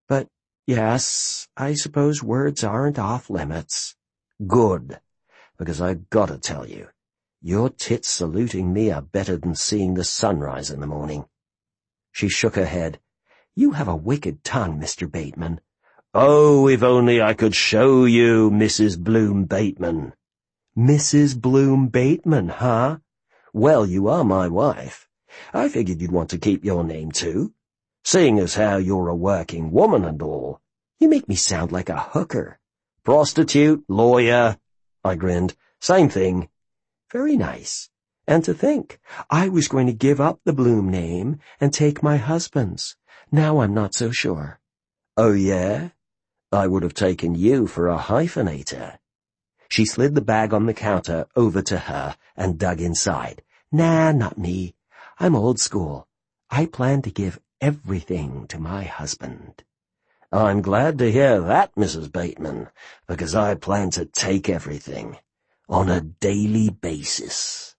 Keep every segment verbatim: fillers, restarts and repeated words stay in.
But, yes, I suppose words aren't off limits. Good, because I've got to tell you, your tits saluting me are better than seeing the sunrise in the morning. She shook her head. You have a wicked tongue, Mister Bateman. Oh, if only I could show you, Missus Bloom Bateman. Missus Bloom Bateman, huh? Well, you are my wife. I figured you'd want to keep your name too, seeing as how you're a working woman and all. You make me sound like a hooker. Prostitute, lawyer, I grinned. Same thing. Very nice. And to think, I was going to give up the Bloom name and take my husband's. Now I'm not so sure. Oh, yeah? I would have taken you for a hyphenator. She slid the bag on the counter over to her and dug inside. Nah, not me. I'm old school. I plan to give everything to my husband. I'm glad to hear that, Missus Bateman, because I plan to take everything on a daily basis.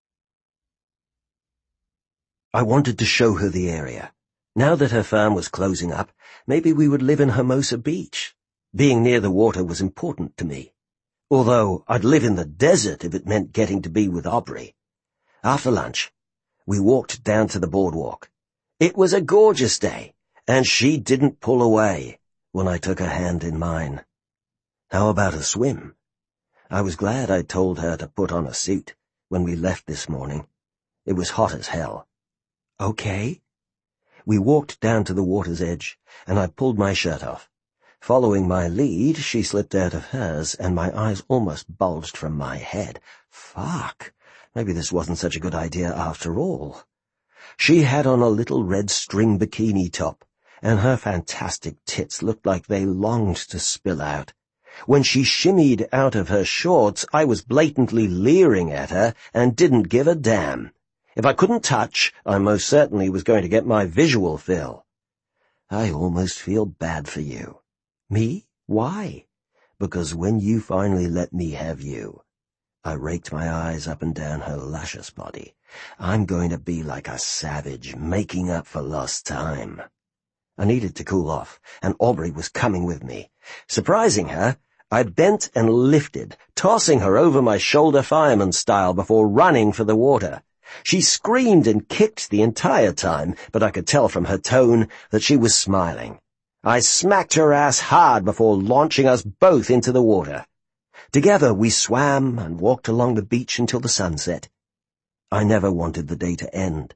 I wanted to show her the area. Now that her farm was closing up, maybe we would live in Hermosa Beach. Being near the water was important to me, although I'd live in the desert if it meant getting to be with Aubrey. After lunch, we walked down to the boardwalk. It was a gorgeous day, and she didn't pull away when I took her hand in mine. How about a swim? I was glad I'd told her to put on a suit when we left this morning. It was hot as hell. Okay. We walked down to the water's edge, and I pulled my shirt off. Following my lead, she slipped out of hers, and my eyes almost bulged from my head. Fuck, maybe this wasn't such a good idea after all. She had on a little red string bikini top, and her fantastic tits looked like they longed to spill out. When she shimmied out of her shorts, I was blatantly leering at her and didn't give a damn. If I couldn't touch, I most certainly was going to get my visual fill. I almost feel bad for you. Me? Why? Because when you finally let me have you, I raked my eyes up and down her luscious body. I'm going to be like a savage, making up for lost time. I needed to cool off, and Aubrey was coming with me. Surprising her, I bent and lifted, tossing her over my shoulder fireman style before running for the water. She screamed and kicked the entire time, but I could tell from her tone that she was smiling. I smacked her ass hard before launching us both into the water. Together we swam and walked along the beach until the sun set. I never wanted the day to end.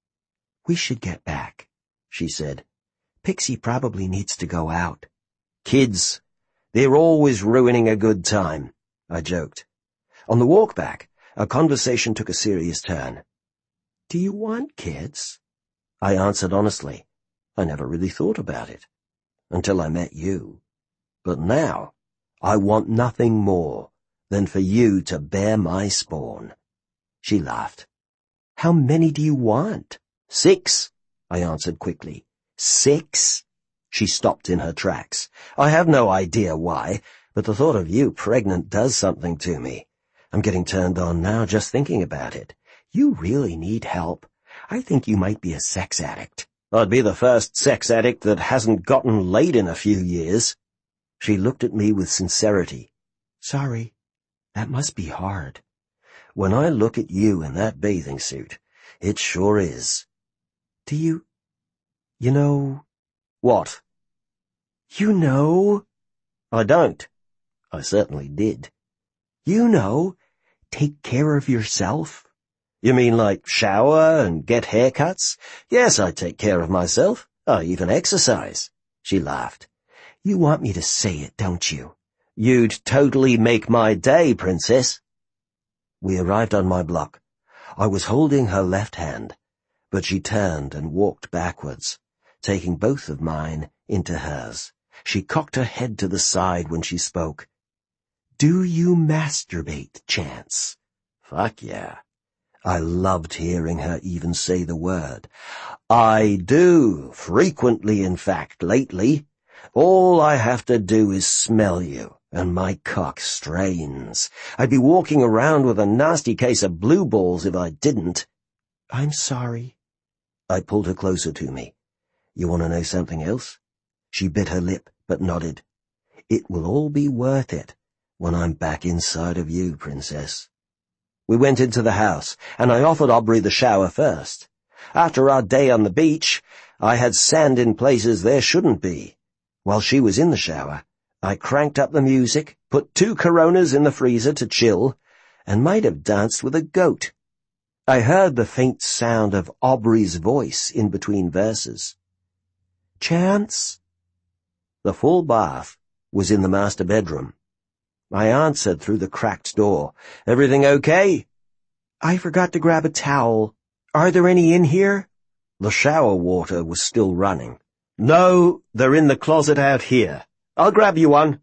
We should get back, she said. Pixie probably needs to go out. Kids, they're always ruining a good time, I joked. On the walk back, our conversation took a serious turn. Do you want kids? I answered honestly. I never really thought about it, until I met you. But now, I want nothing more than for you to bear my spawn. She laughed. How many do you want? Six, I answered quickly. Six? She stopped in her tracks. I have no idea why, but the thought of you pregnant does something to me. I'm getting turned on now just thinking about it. You really need help. I think you might be a sex addict. I'd be the first sex addict that hasn't gotten laid in a few years. She looked at me with sincerity. Sorry, that must be hard. When I look at you in that bathing suit, it sure is. Do you... you know... What? You know... I don't. I certainly did. You know, take care of yourself. You mean like shower and get haircuts? Yes, I take care of myself. I even exercise. She laughed. You want me to say it, don't you? You'd totally make my day, Princess. We arrived on my block. I was holding her left hand, but she turned and walked backwards, taking both of mine into hers. She cocked her head to the side when she spoke. Do you masturbate, Chance? Fuck yeah. I loved hearing her even say the word. I do, frequently in fact, lately. All I have to do is smell you, and my cock strains. I'd be walking around with a nasty case of blue balls if I didn't. I'm sorry. I pulled her closer to me. You want to know something else? She bit her lip, but nodded. It will all be worth it when I'm back inside of you, Princess. We went into the house, and I offered Aubrey the shower first. After our day on the beach, I had sand in places there shouldn't be. While she was in the shower, I cranked up the music, put two Coronas in the freezer to chill, and might have danced with a goat. I heard the faint sound of Aubrey's voice in between verses. Chance? The full bath was in the master bedroom. I answered through the cracked door. Everything okay? I forgot to grab a towel. Are there any in here? The shower water was still running. No, they're in the closet out here. I'll grab you one.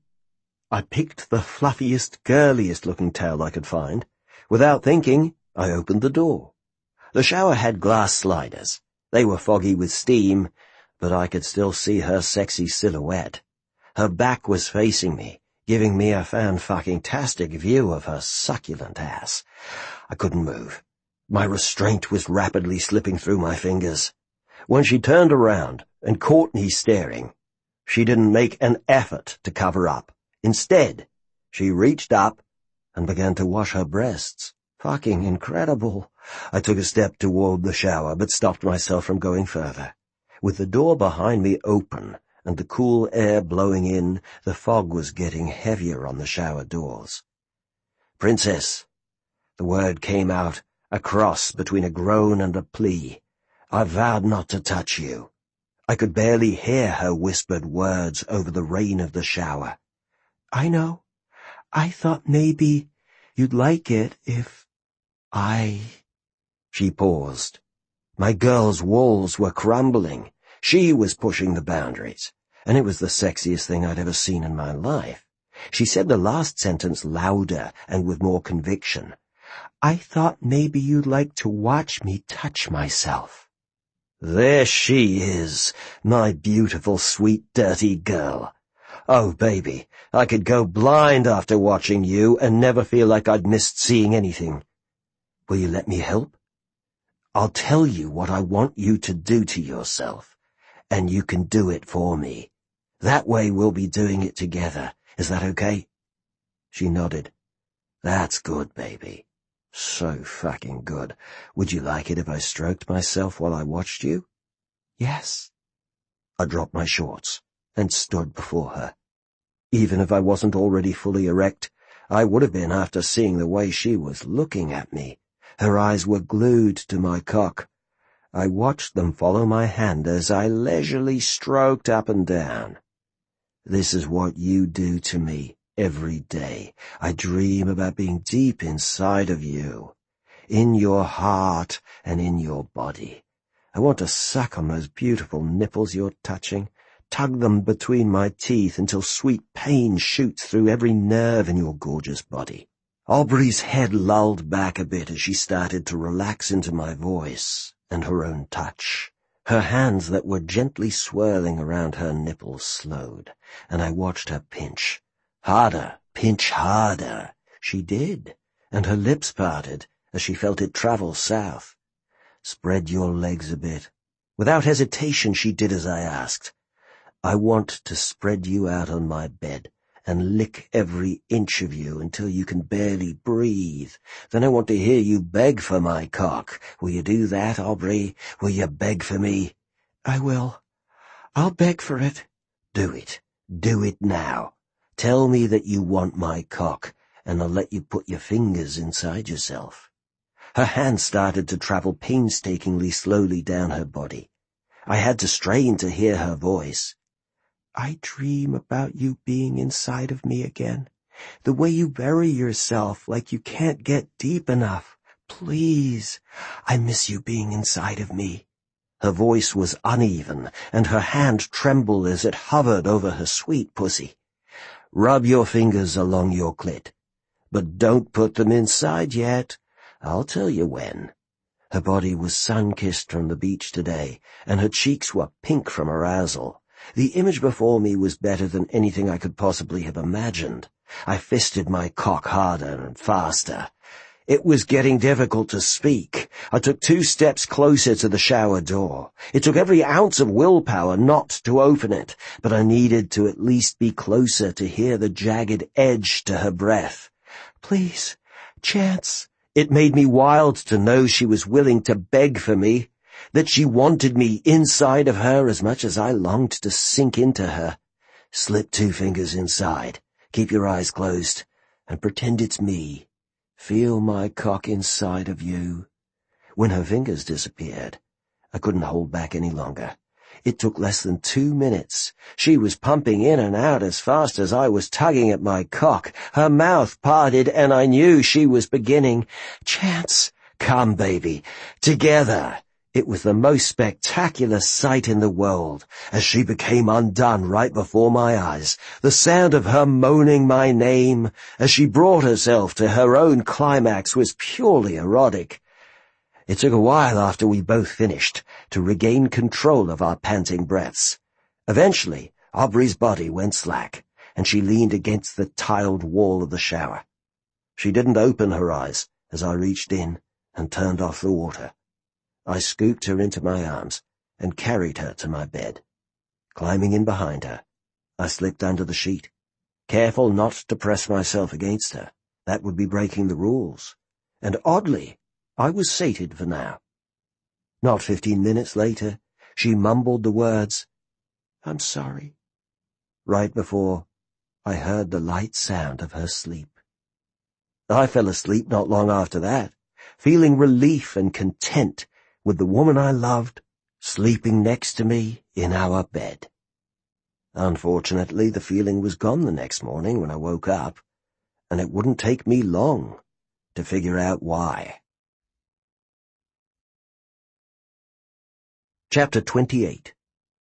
I picked the fluffiest, girliest-looking towel I could find. Without thinking, I opened the door. The shower had glass sliders. They were foggy with steam, but I could still see her sexy silhouette. Her back was facing me, giving me a fan-fucking-tastic view of her succulent ass. I couldn't move. My restraint was rapidly slipping through my fingers. When she turned around and caught me staring, she didn't make an effort to cover up. Instead, she reached up and began to wash her breasts. Fucking incredible. I took a step toward the shower, but stopped myself from going further. With the door behind me open and the cool air blowing in, the fog was getting heavier on the shower doors. Princess. The word came out, a cross between a groan and a plea. I vowed not to touch you. I could barely hear her whispered words over the rain of the shower. I know. I thought maybe you'd like it if I... She paused. My girl's walls were crumbling. She was pushing the boundaries, and it was the sexiest thing I'd ever seen in my life. She said the last sentence louder and with more conviction. I thought maybe you'd like to watch me touch myself. There she is, my beautiful, sweet, dirty girl. Oh, baby, I could go blind after watching you and never feel like I'd missed seeing anything. Will you let me help? I'll tell you what I want you to do to yourself, and you can do it for me. That way we'll be doing it together. Is that okay? She nodded. That's good, baby. So fucking good. Would you like it if I stroked myself while I watched you? Yes. I dropped my shorts and stood before her. Even if I wasn't already fully erect, I would have been after seeing the way she was looking at me. Her eyes were glued to my cock. I watched them follow my hand as I leisurely stroked up and down. This is what you do to me. Every day, I dream about being deep inside of you, in your heart and in your body. I want to suck on those beautiful nipples you're touching, tug them between my teeth until sweet pain shoots through every nerve in your gorgeous body. Aubrey's head lulled back a bit as she started to relax into my voice and her own touch. Her hands that were gently swirling around her nipples slowed, and I watched her pinch. Harder, pinch harder. She did, and her lips parted as she felt it travel south. Spread your legs a bit. Without hesitation, she did as I asked. I want to spread you out on my bed and lick every inch of you until you can barely breathe. Then I want to hear you beg for my cock. Will you do that, Aubrey? Will you beg for me? I will. I'll beg for it. Do it. Do it now. Tell me that you want my cock, and I'll let you put your fingers inside yourself. Her hand started to travel painstakingly slowly down her body. I had to strain to hear her voice. I dream about you being inside of me again, the way you bury yourself like you can't get deep enough. Please, I miss you being inside of me. Her voice was uneven, and her hand trembled as it hovered over her sweet pussy. Rub your fingers along your clit, but don't put them inside yet. I'll tell you when. Her body was sun-kissed from the beach today, and her cheeks were pink from arousal. The image before me was better than anything I could possibly have imagined. I fisted my cock harder and faster. It was getting difficult to speak. I took two steps closer to the shower door. It took every ounce of willpower not to open it, but I needed to at least be closer to hear the jagged edge to her breath. "Please, Chance." It made me wild to know she was willing to beg for me, that she wanted me inside of her as much as I longed to sink into her. Slip two fingers inside, keep your eyes closed, and pretend it's me. Feel my cock inside of you. When her fingers disappeared, I couldn't hold back any longer. It took less than two minutes. She was pumping in and out as fast as I was tugging at my cock. Her mouth parted, and I knew she was beginning. "Chance, come, baby, together." It was the most spectacular sight in the world, as she became undone right before my eyes. The sound of her moaning my name as she brought herself to her own climax was purely erotic. It took a while after we both finished to regain control of our panting breaths. Eventually, Aubrey's body went slack, and she leaned against the tiled wall of the shower. She didn't open her eyes as I reached in and turned off the water. I scooped her into my arms and carried her to my bed. Climbing in behind her, I slipped under the sheet, careful not to press myself against her. That would be breaking the rules. And oddly, I was sated for now. Not fifteen minutes later, she mumbled the words, "I'm sorry," right before I heard the light sound of her sleep. I fell asleep not long after that, feeling relief and content with the woman I loved sleeping next to me in our bed. Unfortunately, the feeling was gone the next morning when I woke up, and it wouldn't take me long to figure out why. Chapter twenty-eight.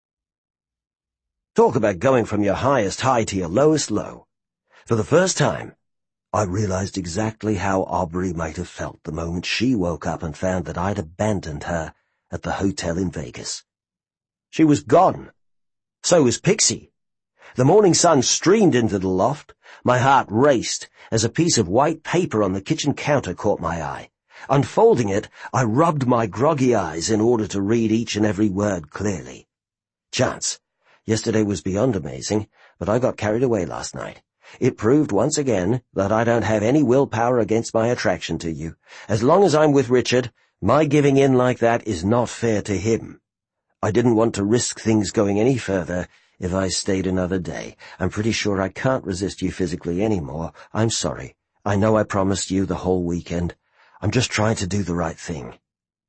Talk about going from your highest high to your lowest low. For the first time, I realized exactly how Aubrey might have felt the moment she woke up and found that I'd abandoned her at the hotel in Vegas. She was gone. So was Pixie. The morning sun streamed into the loft. My heart raced as a piece of white paper on the kitchen counter caught my eye. Unfolding it, I rubbed my groggy eyes in order to read each and every word clearly. "Chance, yesterday was beyond amazing, but I got carried away last night. It proved once again that I don't have any willpower against my attraction to you. As long as I'm with Richard, my giving in like that is not fair to him. I didn't want to risk things going any further if I stayed another day. I'm pretty sure I can't resist you physically anymore. I'm sorry. I know I promised you the whole weekend. I'm just trying to do the right thing."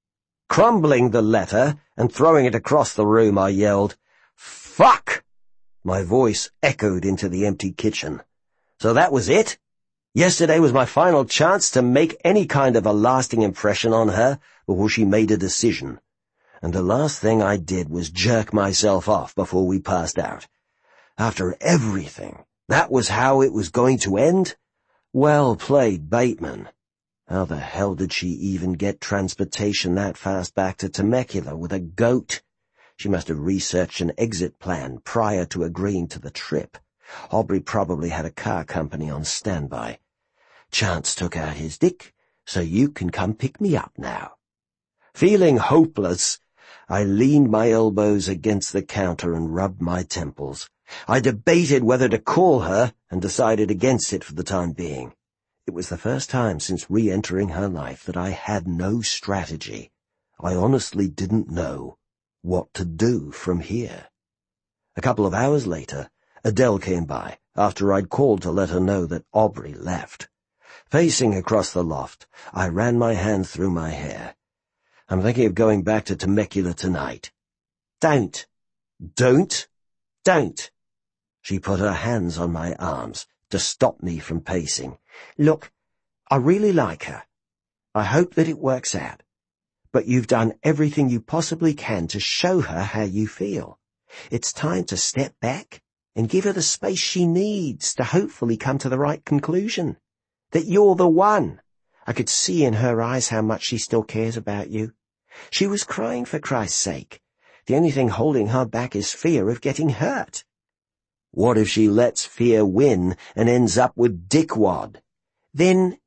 Crumbling the letter and throwing it across the room, I yelled, "Fuck!" My voice echoed into the empty kitchen. So that was it? Yesterday was my final chance to make any kind of a lasting impression on her before she made a decision. And the last thing I did was jerk myself off before we passed out. After everything, that was how it was going to end? Well played, Bateman. How the hell did she even get transportation that fast back to Temecula with a goat? She must have researched an exit plan prior to agreeing to the trip. Aubrey probably had a car company on standby. Chance took out his dick, so you can come pick me up now. Feeling hopeless, I leaned my elbows against the counter and rubbed my temples. I debated whether to call her and decided against it for the time being. It was the first time since re-entering her life that I had no strategy. I honestly didn't know what to do from here. A couple of hours later, Adele came by after I'd called to let her know that Aubrey left. Facing across the loft, I ran my hand through my hair. "I'm thinking of going back to Temecula tonight." "Don't. Don't. Don't." She put her hands on my arms to stop me from pacing. "Look, I really like her. I hope that it works out. But you've done everything you possibly can to show her how you feel. It's time to step back and give her the space she needs to hopefully come to the right conclusion. That you're the one. I could see in her eyes how much she still cares about you. She was crying for Christ's sake. The only thing holding her back is fear of getting hurt." "What if she lets fear win and ends up with dickwad?" "Then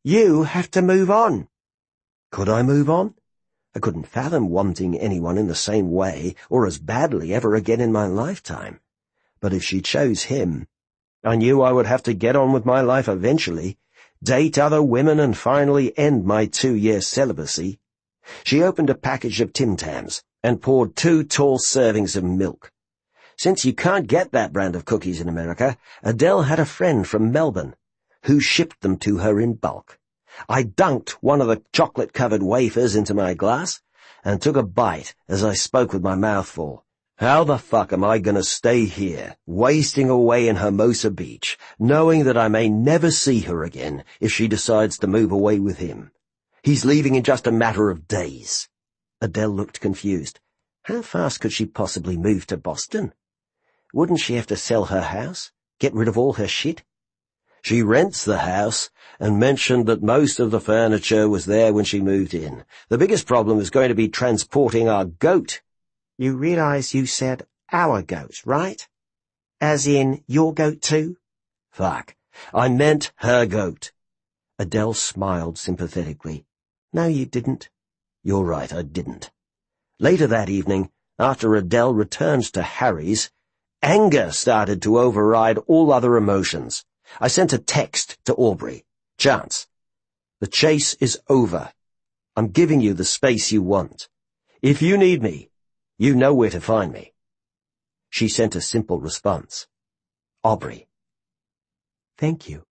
You have to move on. Could I move on? I couldn't fathom wanting anyone in the same way or as badly ever again in my lifetime. But if she chose him, I knew I would have to get on with my life eventually, date other women and finally end my two-year celibacy. She opened a package of Tim Tams and poured two tall servings of milk. Since you can't get that brand of cookies in America, Adele had a friend from Melbourne who shipped them to her in bulk. I dunked one of the chocolate-covered wafers into my glass and took a bite as I spoke with my mouth full. How the fuck am I going to stay here, wasting away in Hermosa Beach, knowing that I may never see her again if she decides to move away with him? He's leaving in just a matter of days. Adele looked confused. How fast could she possibly move to Boston? Wouldn't she have to sell her house, get rid of all her shit? She rents the house and mentioned that most of the furniture was there when she moved in. The biggest problem is going to be transporting our goat. You realize you said our goat, right? As in your goat too? Fuck. I meant her goat. Adele smiled sympathetically. No, you didn't. You're right, I didn't. Later that evening, after Adele returned to Harry's, anger started to override all other emotions. I sent a text to Aubrey. Chance, the chase is over. I'm giving you the space you want. If you need me, you know where to find me. She sent a simple response. Aubrey. Thank you.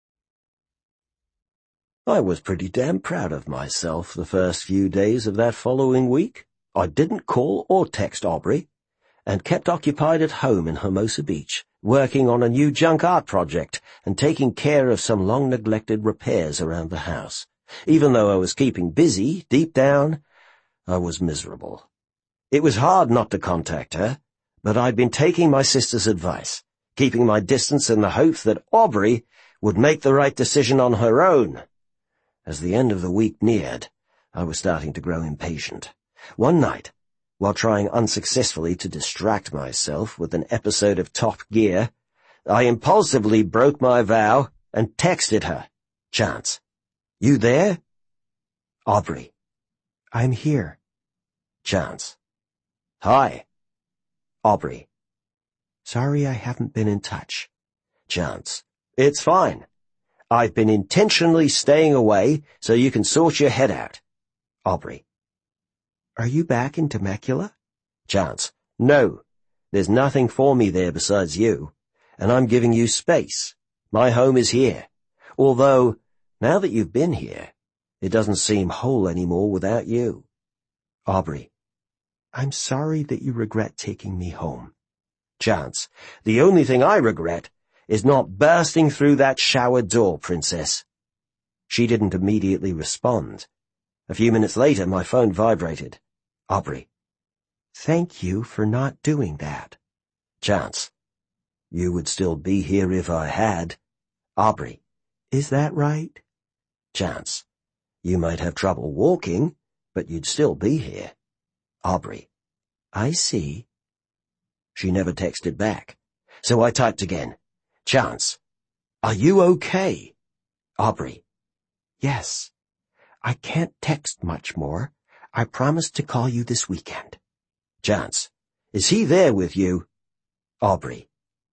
I was pretty damn proud of myself the first few days of that following week. I didn't call or text Aubrey, and kept occupied at home in Hermosa Beach, working on a new junk art project and taking care of some long-neglected repairs around the house. Even though I was keeping busy, deep down, I was miserable. It was hard not to contact her, but I'd been taking my sister's advice, keeping my distance in the hope that Aubrey would make the right decision on her own. As the end of the week neared, I was starting to grow impatient. One night, while trying unsuccessfully to distract myself with an episode of Top Gear, I impulsively broke my vow and texted her. Chance. You there? Aubrey. I'm here. Chance. Hi. Aubrey. Sorry I haven't been in touch. Chance. It's fine. I've been intentionally staying away so you can sort your head out. Aubrey. Are you back in Temecula? Chance. No. There's nothing for me there besides you, and I'm giving you space. My home is here. Although, now that you've been here, it doesn't seem whole anymore without you. Aubrey. I'm sorry that you regret taking me home. Chance. The only thing I regret is not bursting through that shower door, Princess. She didn't immediately respond. A few minutes later, my phone vibrated. Aubrey. Thank you for not doing that. Chance. You would still be here if I had. Aubrey. Is that right? Chance. You might have trouble walking, but you'd still be here. Aubrey. I see. She never texted back, so I typed again. Chance. Are you okay? Aubrey. Yes. I can't text much more. I promised to call you this weekend. Chance. Is he there with you? Aubrey.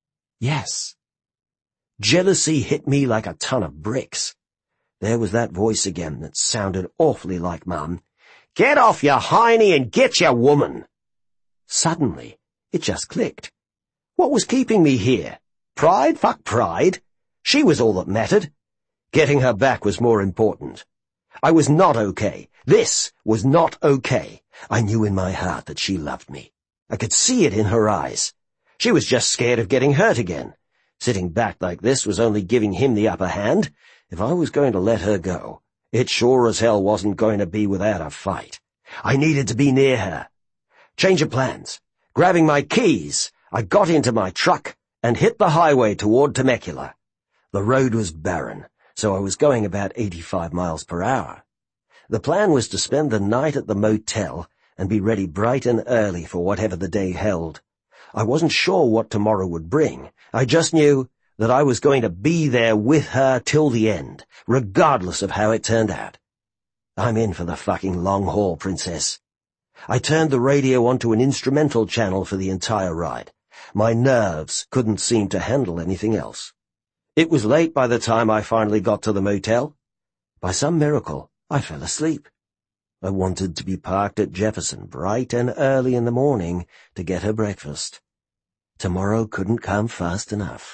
Yes. Jealousy hit me like a ton of bricks. There was that voice again that sounded awfully like Mum. Get off your hiney and get your woman. Suddenly, it just clicked. What was keeping me here? Pride? Fuck pride. She was all that mattered. Getting her back was more important. I was not okay. This was not okay. I knew in my heart that she loved me. I could see it in her eyes. She was just scared of getting hurt again. Sitting back like this was only giving him the upper hand. If I was going to let her go, it sure as hell wasn't going to be without a fight. I needed to be near her. Change of plans. Grabbing my keys, I got into my truck and hit the highway toward Temecula. The road was barren, so I was going about eighty-five miles per hour. The plan was to spend the night at the motel and be ready bright and early for whatever the day held. I wasn't sure what tomorrow would bring. I just knew that I was going to be there with her till the end, regardless of how it turned out. I'm in for the fucking long haul, Princess. I turned the radio onto an instrumental channel for the entire ride. My nerves couldn't seem to handle anything else. It was late by the time I finally got to the motel. By some miracle, I fell asleep. I wanted to be parked at Jefferson bright and early in the morning to get her breakfast. Tomorrow couldn't come fast enough.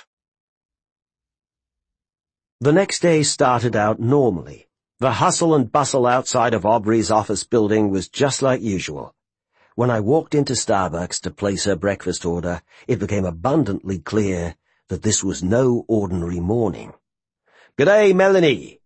The next day started out normally. The hustle and bustle outside of Aubrey's office building was just like usual. When I walked into Starbucks to place her breakfast order, it became abundantly clear that this was no ordinary morning. "G'day, Melanie."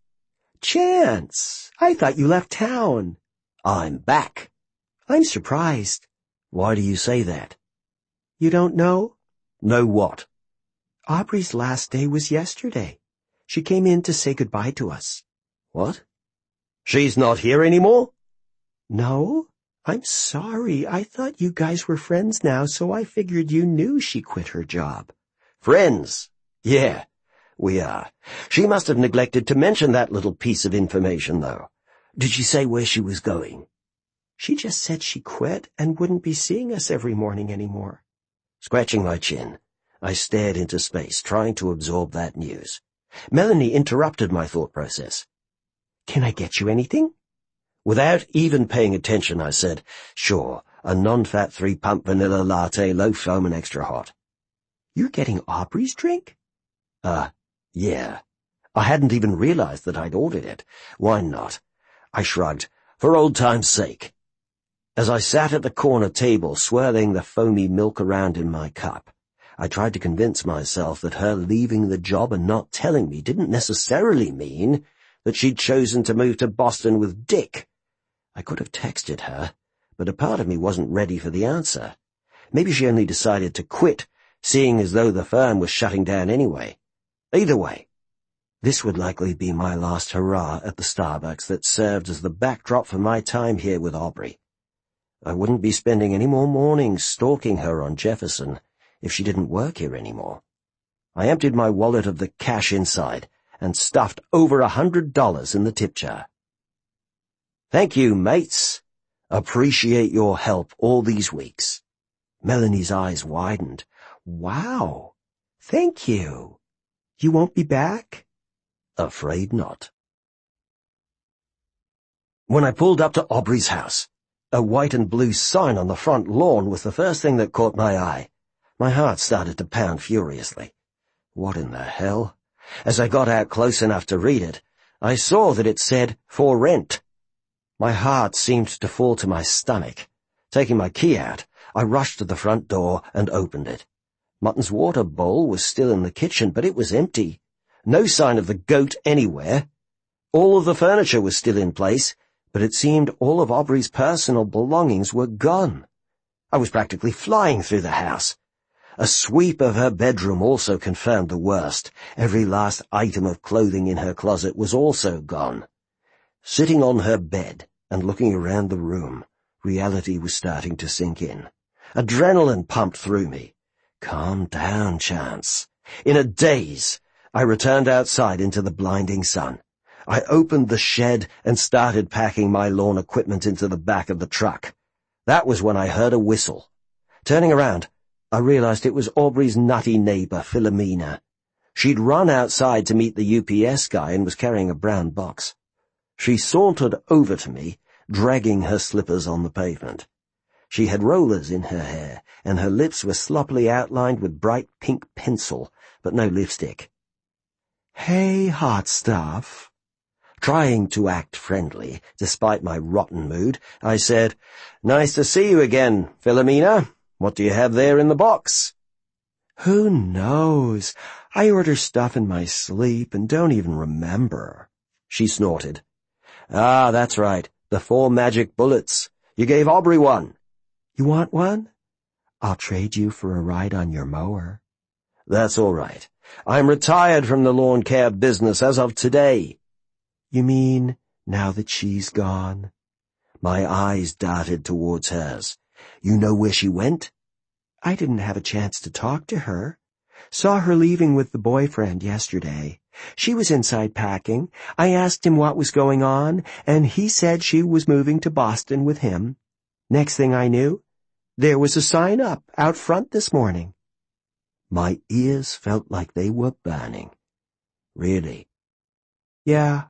"Chance, I thought you left town." "I'm back." "I'm surprised." "Why do you say that?" "You don't know?" "Know what?" "Aubrey's last day was yesterday. She came in to say goodbye to us." "What? She's not here anymore?" "No. I'm sorry. I thought you guys were friends now, so I figured you knew she quit her job." "Friends? Yeah, we are. She must have neglected to mention that little piece of information, though. Did she say where she was going?" "She just said she quit and wouldn't be seeing us every morning anymore." Scratching my chin, I stared into space, trying to absorb that news. Melanie interrupted my thought process. "Can I get you anything?" Without even paying attention, I said, "Sure, a non-fat three-pump vanilla latte, low foam and extra hot." "You're getting Aubrey's drink?" Uh, yeah. I hadn't even realized that I'd ordered it. Why not? I shrugged, for old time's sake. As I sat at the corner table, swirling the foamy milk around in my cup, I tried to convince myself that her leaving the job and not telling me didn't necessarily mean that she'd chosen to move to Boston with Dick. I could have texted her, but a part of me wasn't ready for the answer. Maybe she only decided to quit, seeing as though the firm was shutting down anyway. Either way, this would likely be my last hurrah at the Starbucks that served as the backdrop for my time here with Aubrey. I wouldn't be spending any more mornings stalking her on Jefferson if she didn't work here anymore. I emptied my wallet of the cash inside and stuffed over a hundred dollars in the tip jar. "Thank you, mates. Appreciate your help all these weeks." Melanie's eyes widened. "Wow. Thank you. You won't be back?" "Afraid not." When I pulled up to Aubrey's house, a white and blue sign on the front lawn was the first thing that caught my eye. My heart started to pound furiously. What in the hell? As I got out close enough to read it, I saw that it said, "For rent." My heart seemed to fall to my stomach. Taking my key out, I rushed to the front door and opened it. Mutton's water bowl was still in the kitchen, but it was empty. No sign of the goat anywhere. All of the furniture was still in place, but it seemed all of Aubrey's personal belongings were gone. I was practically flying through the house. A sweep of her bedroom also confirmed the worst. Every last item of clothing in her closet was also gone. Sitting on her bed and looking around the room, reality was starting to sink in. Adrenaline pumped through me. Calm down, Chance. In a daze, I returned outside into the blinding sun. I opened the shed and started packing my lawn equipment into the back of the truck. That was when I heard a whistle. Turning around, I realized it was Aubrey's nutty neighbor, Philomena. She'd run outside to meet the U P S guy and was carrying a brown box. She sauntered over to me, dragging her slippers on the pavement. She had rollers in her hair, and her lips were sloppily outlined with bright pink pencil, but no lipstick. "Hey, hot stuff." Trying to act friendly, despite my rotten mood, I said, "Nice to see you again, Philomena. What do you have there in the box?" "Who knows? I order stuff in my sleep and don't even remember." She snorted. "Ah, that's right, the four magic bullets. You gave Aubrey one." "You want one? I'll trade you for a ride on your mower." "That's all right. I'm retired from the lawn care business as of today." "You mean now that she's gone?" My eyes darted towards hers. "You know where she went?" "I didn't have a chance to talk to her. Saw her leaving with the boyfriend yesterday. She was inside packing. I asked him what was going on, and he said she was moving to Boston with him. Next thing I knew, there was a sign up out front this morning." My ears felt like they were burning. Really? Yeah.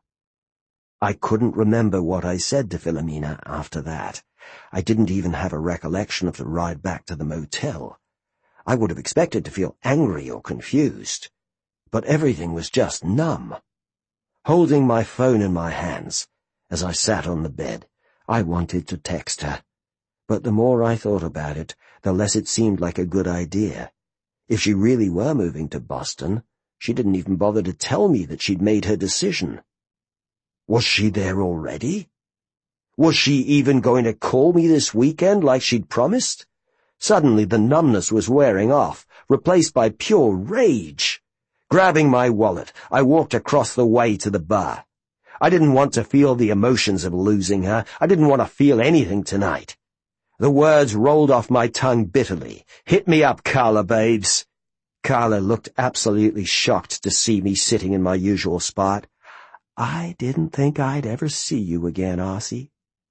I couldn't remember what I said to Philomena after that. I didn't even have a recollection of the ride back to the motel. I would have expected to feel angry or confused, but everything was just numb. Holding my phone in my hands, as I sat on the bed, I wanted to text her. But the more I thought about it, the less it seemed like a good idea. If she really were moving to Boston, she didn't even bother to tell me that she'd made her decision. Was she there already? Was she even going to call me this weekend like she'd promised? Suddenly the numbness was wearing off, replaced by pure rage. Grabbing my wallet, I walked across the way to the bar. I didn't want to feel the emotions of losing her. I didn't want to feel anything tonight. The words rolled off my tongue bitterly. "Hit me up, Carla, babes." Carla looked absolutely shocked to see me sitting in my usual spot. "I didn't think I'd ever see you again, Aussie."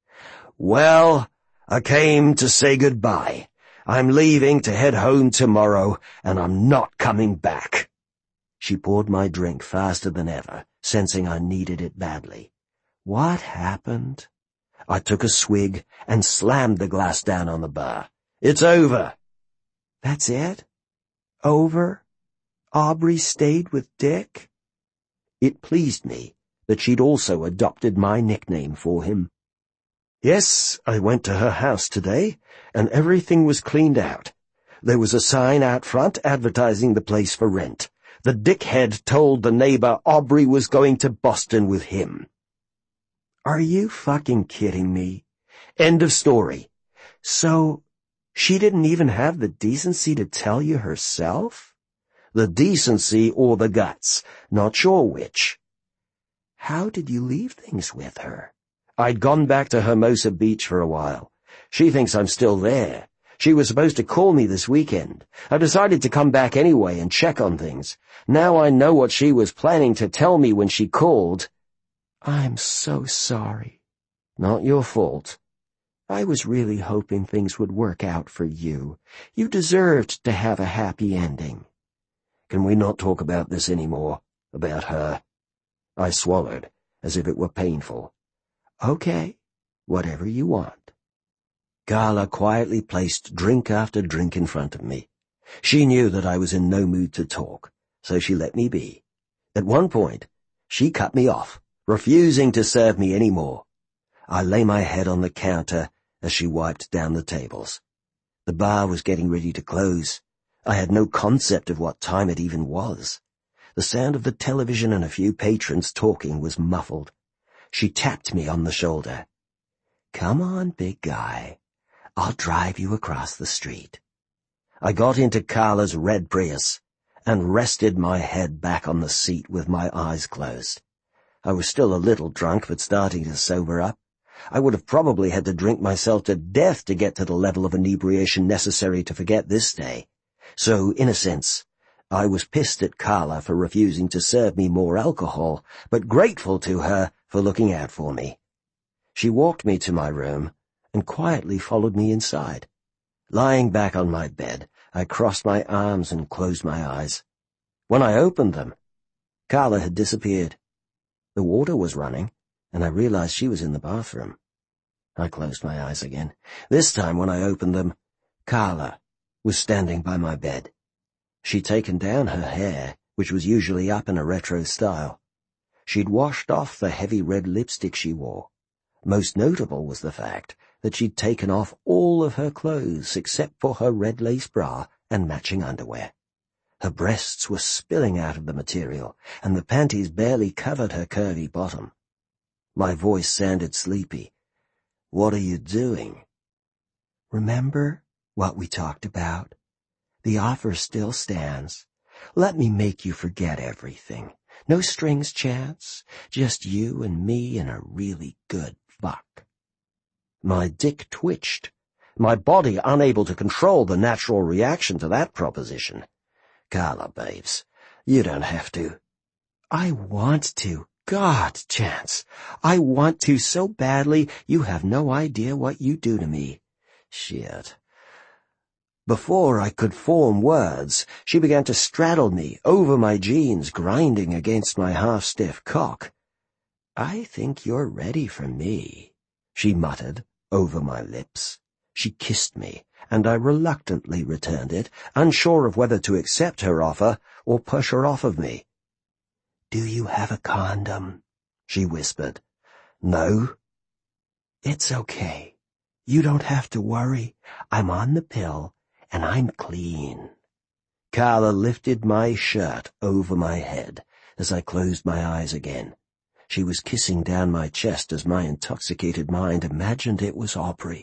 "Well, I came to say goodbye. I'm leaving to head home tomorrow, and I'm not coming back." She poured my drink faster than ever, sensing I needed it badly. "What happened?" I took a swig and slammed the glass down on the bar. "It's over." "That's it? Over? Aubrey stayed with Dick?" It pleased me that she'd also adopted my nickname for him. "Yes, I went to her house today, and everything was cleaned out. There was a sign out front advertising the place for rent. The dickhead told the neighbor Aubrey was going to Boston with him." "Are you fucking kidding me?" End of story. "So, she didn't even have the decency to tell you herself?" The decency or the guts, not sure which. "How did you leave things with her?" "I'd gone back to Hermosa Beach for a while. She thinks I'm still there. She was supposed to call me this weekend. I decided to come back anyway and check on things. Now I know what she was planning to tell me when she called." "I'm so sorry." "Not your fault." "I was really hoping things would work out for you. You deserved to have a happy ending." "Can we not talk about this anymore? About her?" I swallowed, as if it were painful. "Okay, whatever you want." Carla quietly placed drink after drink in front of me. She knew that I was in no mood to talk, so she let me be. At one point, she cut me off, refusing to serve me any more. I lay my head on the counter as she wiped down the tables. The bar was getting ready to close. I had no concept of what time it even was. The sound of the television and a few patrons talking was muffled. She tapped me on the shoulder. "Come on, big guy. I'll drive you across the street." I got into Carla's red Prius and rested my head back on the seat with my eyes closed. I was still a little drunk, but starting to sober up. I would have probably had to drink myself to death to get to the level of inebriation necessary to forget this day. So, in a sense, I was pissed at Carla for refusing to serve me more alcohol, but grateful to her for looking out for me. She walked me to my room and quietly followed me inside. Lying back on my bed, I crossed my arms and closed my eyes. When I opened them, Carla had disappeared. The water was running, and I realized she was in the bathroom. I closed my eyes again. This time, when I opened them, Carla was standing by my bed. She'd taken down her hair, which was usually up in a retro style. She'd washed off the heavy red lipstick she wore. Most notable was the fact that she'd taken off all of her clothes except for her red lace bra and matching underwear. Her breasts were spilling out of the material, and the panties barely covered her curvy bottom. My voice sounded sleepy. "What are you doing?" "Remember what we talked about? The offer still stands. Let me make you forget everything. No strings chance, just you and me and a really good fuck." My dick twitched, my body unable to control the natural reaction to that proposition. Carla, babes, you don't have to. I want to. God, Chance, I want to so badly you have no idea what you do to me. Shit. Before I could form words, she began to straddle me over my jeans, grinding against my half-stiff cock. I think you're ready for me, she muttered over my lips. She kissed me, and I reluctantly returned it, unsure of whether to accept her offer or push her off of me. Do you have a condom? She whispered. No. It's okay. You don't have to worry. I'm on the pill, and I'm clean. Carla lifted my shirt over my head as I closed my eyes again. She was kissing down my chest as my intoxicated mind imagined it was Aubrey.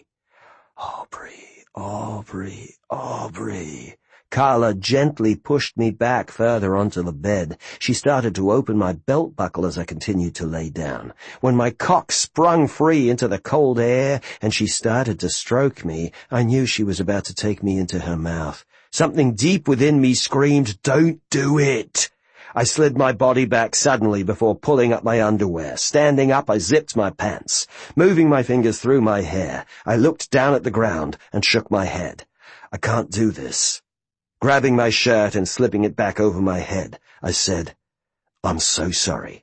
Aubrey, Aubrey, Aubrey. Carla gently pushed me back further onto the bed. She started to open my belt buckle as I continued to lay down. When my cock sprung free into the cold air and she started to stroke me, I knew she was about to take me into her mouth. Something deep within me screamed, "Don't do it!" I slid my body back suddenly before pulling up my underwear. Standing up, I zipped my pants. Moving my fingers through my hair, I looked down at the ground and shook my head. I can't do this. Grabbing my shirt and slipping it back over my head, I said, "I'm so sorry."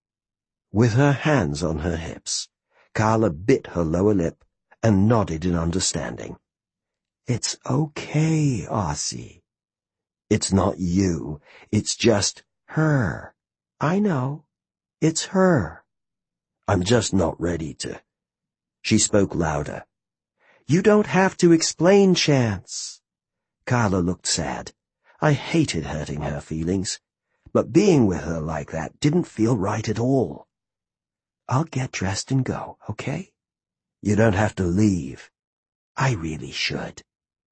With her hands on her hips, Carla bit her lower lip and nodded in understanding. It's okay, Aussie. It's not you. It's just her. I know. It's her. I'm just not ready to. She spoke louder. You don't have to explain, Chance. Carla looked sad. I hated hurting her feelings, but being with her like that didn't feel right at all. I'll get dressed and go, okay? You don't have to leave. I really should.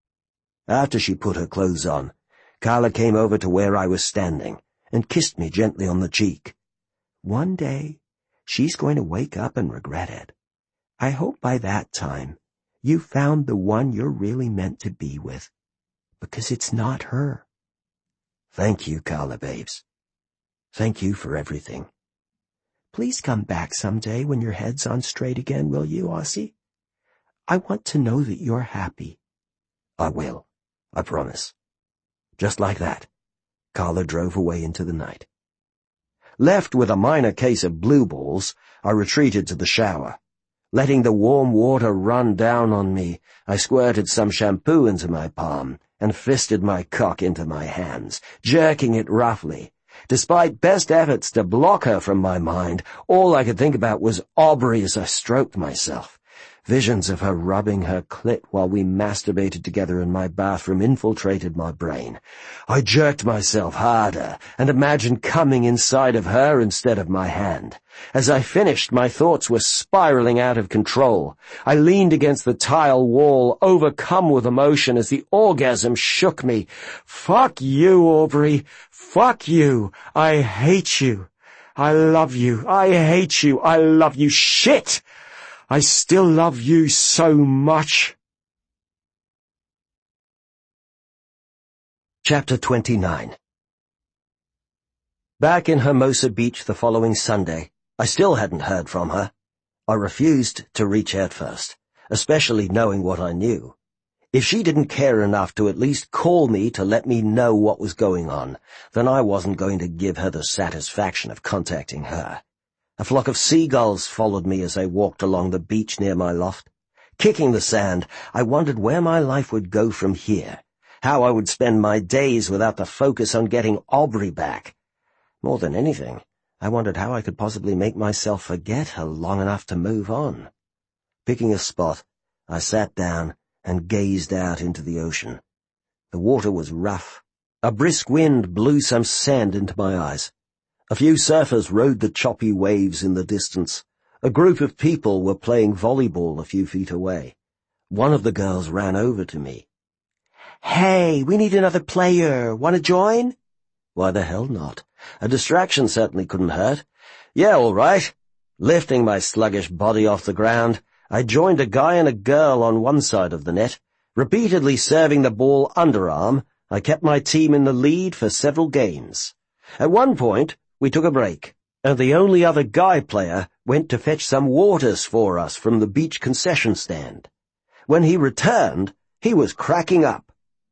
After she put her clothes on, Carla came over to where I was standing and kissed me gently on the cheek. One day, she's going to wake up and regret it. I hope by that time, you found the one you're really meant to be with. Because it's not her. Thank you, Carla, babes. Thank you for everything. Please come back someday when your head's on straight again, will you, Aussie? I want to know that you're happy. I will. I promise. Just like that, Carla drove away into the night. Left with a minor case of blue balls, I retreated to the shower. Letting the warm water run down on me, I squirted some shampoo into my palm and fisted my cock into my hands, jerking it roughly. Despite best efforts to block her from my mind, all I could think about was Aubrey as I stroked myself. Visions of her rubbing her clit while we masturbated together in my bathroom infiltrated my brain. I jerked myself harder and imagined coming inside of her instead of my hand. As I finished, my thoughts were spiraling out of control. I leaned against the tile wall, overcome with emotion as the orgasm shook me. Fuck you, Aubrey. Fuck you. I hate you. I love you. I hate you. I love you. Shit! I still love you so much. Chapter twenty-nine. Back in Hermosa Beach the following Sunday, I still hadn't heard from her. I refused to reach out first, especially knowing what I knew. If she didn't care enough to at least call me to let me know what was going on, then I wasn't going to give her the satisfaction of contacting her. A flock of seagulls followed me as I walked along the beach near my loft. Kicking the sand, I wondered where my life would go from here, how I would spend my days without the focus on getting Aubrey back. More than anything, I wondered how I could possibly make myself forget her long enough to move on. Picking a spot, I sat down and gazed out into the ocean. The water was rough. A brisk wind blew some sand into my eyes. A few surfers rode the choppy waves in the distance. A group of people were playing volleyball a few feet away. One of the girls ran over to me. "Hey, we need another player. Want to join?" Why the hell not? A distraction certainly couldn't hurt. Yeah, all right. Lifting my sluggish body off the ground, I joined a guy and a girl on one side of the net, repeatedly serving the ball underarm I kept my team in the lead for several games. At one point, we took a break, and the only other guy player went to fetch some waters for us from the beach concession stand. When he returned, he was cracking up.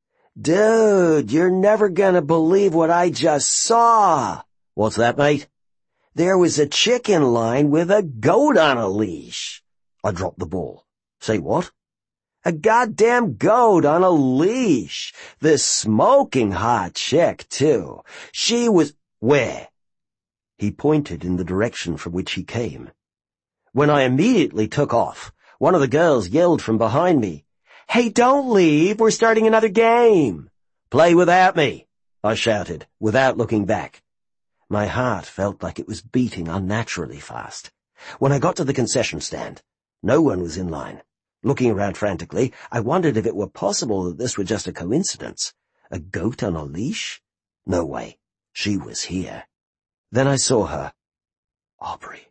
"Dude, you're never gonna believe what I just saw." "What's that, mate?" "There was a chick in line with a goat on a leash." I dropped the ball. "Say what?" "A goddamn goat on a leash. This smoking hot chick, too. She was—" "Where?" He pointed in the direction from which he came. When I immediately took off, one of the girls yelled from behind me, "Hey, don't leave, we're starting another game." "Play without me," I shouted, without looking back. My heart felt like it was beating unnaturally fast. When I got to the concession stand, no one was in line. Looking around frantically, I wondered if it were possible that this were just a coincidence. A goat on a leash? No way. She was here. Then I saw her. Aubrey.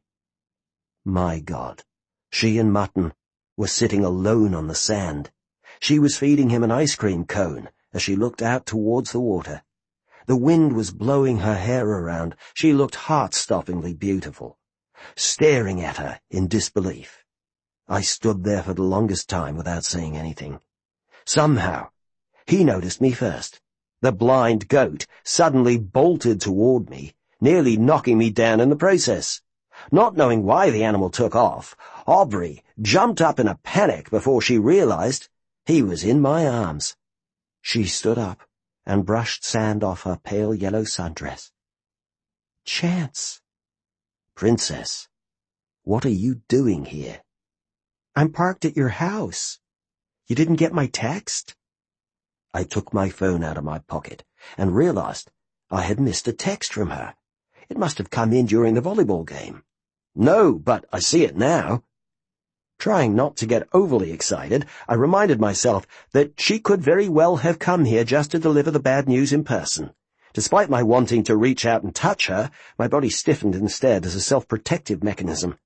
My God. She and Mutton were sitting alone on the sand. She was feeding him an ice cream cone as she looked out towards the water. The wind was blowing her hair around. She looked heart-stoppingly beautiful. Staring at her in disbelief, I stood there for the longest time without saying anything. Somehow, he noticed me first. The blind goat suddenly bolted toward me, nearly knocking me down in the process. Not knowing why the animal took off, Aubrey jumped up in a panic before she realized he was in my arms. She stood up and brushed sand off her pale yellow sundress. "Chance." "Princess, what are you doing here?" "I'm parked at your house. You didn't get my text?" I took my phone out of my pocket and realized I had missed a text from her. It must have come in during the volleyball game. "No, but I see it now." Trying not to get overly excited, I reminded myself that she could very well have come here just to deliver the bad news in person. Despite my wanting to reach out and touch her, my body stiffened instead as a self-protective mechanism.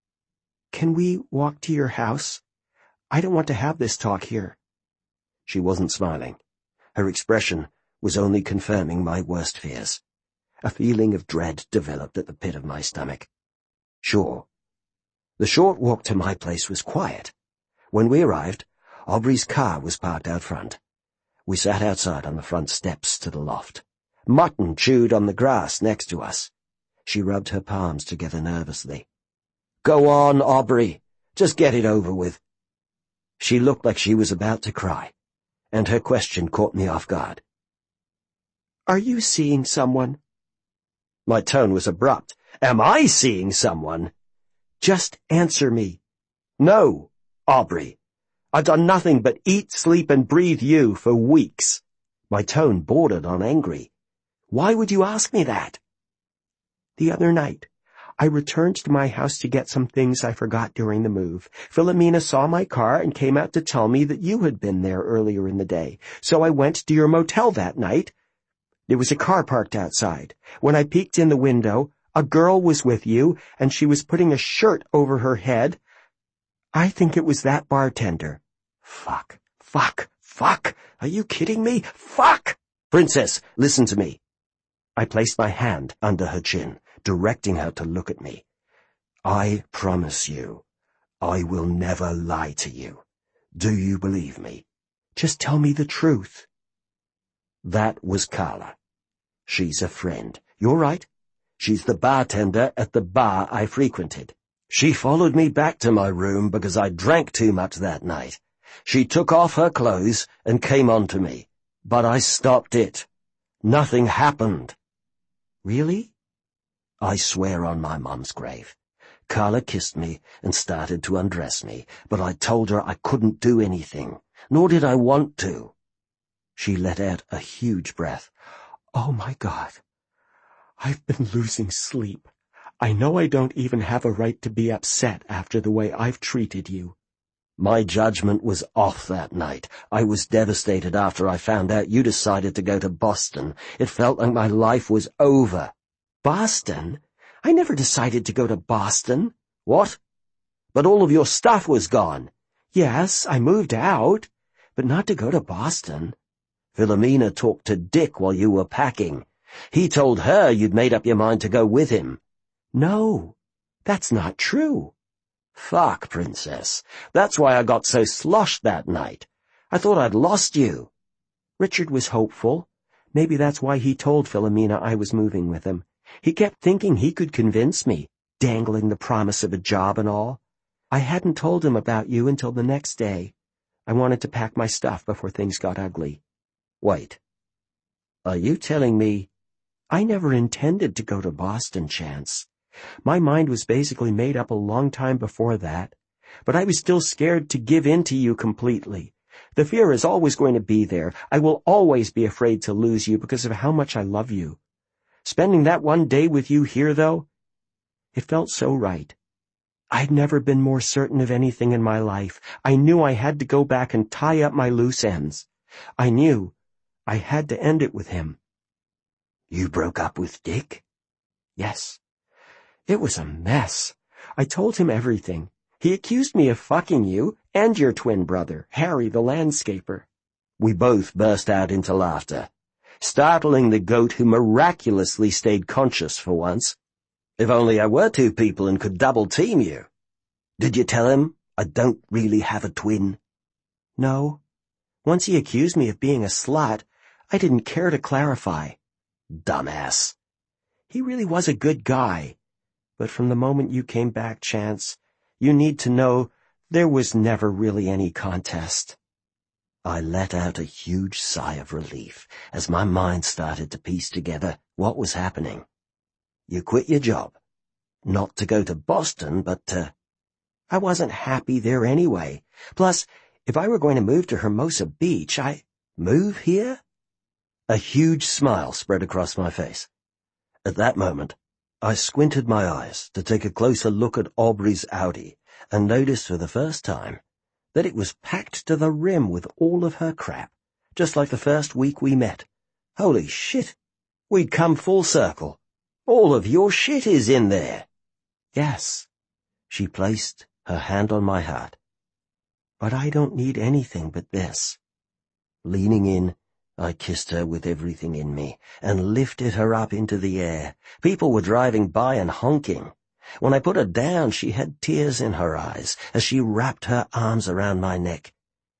"Can we walk to your house? I don't want to have this talk here." She wasn't smiling. Her expression was only confirming my worst fears. A feeling of dread developed at the pit of my stomach. Sure. The short walk to my place was quiet. When we arrived, Aubrey's car was parked out front. We sat outside on the front steps to the loft. Mutton chewed on the grass next to us. She rubbed her palms together nervously. "Go on, Aubrey. Just get it over with." She looked like she was about to cry, and her question caught me off guard. "Are you seeing someone?" My tone was abrupt. "Am I seeing someone?" "Just answer me." "No, Aubrey. I've done nothing but eat, sleep, and breathe you for weeks." My tone bordered on angry. "Why would you ask me that?" "The other night, I returned to my house to get some things I forgot during the move. Philomena saw my car and came out to tell me that you had been there earlier in the day, so I went to your motel that night. There was a car parked outside. When I peeked in the window, a girl was with you, and she was putting a shirt over her head. I think it was that bartender." Fuck, fuck, fuck! Are you kidding me? Fuck! "Princess, listen to me." I placed my hand under her chin, directing her to look at me. "I promise you, I will never lie to you. Do you believe me?" "Just tell me the truth." That was Carla. She's a friend. You're right. She's the bartender at the bar I frequented. She followed me back to my room because I drank too much that night. She took off her clothes and came on to me, but I stopped it. Nothing happened. Really? I swear on my mom's grave. Carla kissed me and started to undress me, but I told her I couldn't do anything, nor did I want to. She let out a huge breath. "Oh, my God. I've been losing sleep. I know I don't even have a right to be upset after the way I've treated you." My judgment was off that night. I was devastated after I found out you decided to go to Boston. It felt like my life was over. "Boston? I never decided to go to Boston." "What? But all of your stuff was gone." "Yes, I moved out, but not to go to Boston." Philomena talked to Dick while you were packing. He told her you'd made up your mind to go with him. No, that's not true. Fuck, Princess. That's why I got so sloshed that night. I thought I'd lost you. Richard was hopeful. Maybe that's why he told Philomena I was moving with him. He kept thinking he could convince me, dangling the promise of a job and all. I hadn't told him about you until the next day. I wanted to pack my stuff before things got ugly. Wait. Are you telling me... I never intended to go to Boston, Chance. My mind was basically made up a long time before that, but I was still scared to give in to you completely. The fear is always going to be there. I will always be afraid to lose you because of how much I love you. Spending that one day with you here, though, it felt so right. I'd never been more certain of anything in my life. I knew I had to go back and tie up my loose ends. I knew I had to end it with him. You broke up with Dick? Yes. It was a mess. I told him everything. He accused me of fucking you and your twin brother, Harry the landscaper. We both burst out into laughter, startling the goat who miraculously stayed conscious for once. If only I were two people and could double-team you. Did you tell him I don't really have a twin? No. Once he accused me of being a slut, I didn't care to clarify. Dumbass. He really was a good guy. But from the moment you came back, Chance, you need to know there was never really any contest. I let out a huge sigh of relief as my mind started to piece together what was happening. You quit your job. Not to go to Boston, but to... I wasn't happy there anyway. Plus, if I were going to move to Hermosa Beach, I... Move here? A huge smile spread across my face. At that moment, I squinted my eyes to take a closer look at Aubrey's Audi and noticed for the first time that it was packed to the rim with all of her crap, just like the first week we met. Holy shit! We'd come full circle. All of your shit is in there. Yes. She placed her hand on my heart. But I don't need anything but this. Leaning in, I kissed her with everything in me and lifted her up into the air. People were driving by and honking. When I put her down, she had tears in her eyes as she wrapped her arms around my neck.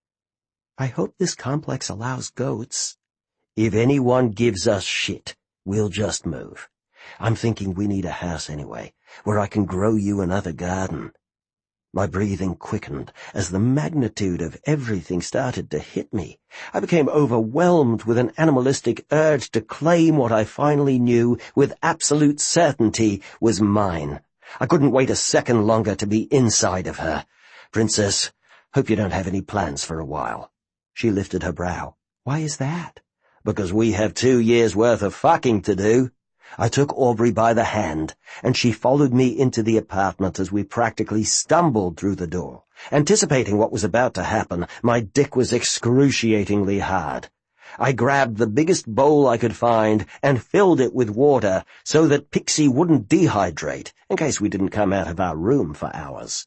I hope this complex allows goats. If anyone gives us shit, we'll just move. I'm thinking we need a house anyway, where I can grow you another garden. My breathing quickened as the magnitude of everything started to hit me. I became overwhelmed with an animalistic urge to claim what I finally knew with absolute certainty was mine. I couldn't wait a second longer to be inside of her. Princess, hope you don't have any plans for a while. She lifted her brow. Why is that? Because we have two years' worth of fucking to do. I took Aubrey by the hand, and she followed me into the apartment as we practically stumbled through the door. Anticipating what was about to happen, my dick was excruciatingly hard. I grabbed the biggest bowl I could find and filled it with water so that Pixie wouldn't dehydrate in case we didn't come out of our room for hours.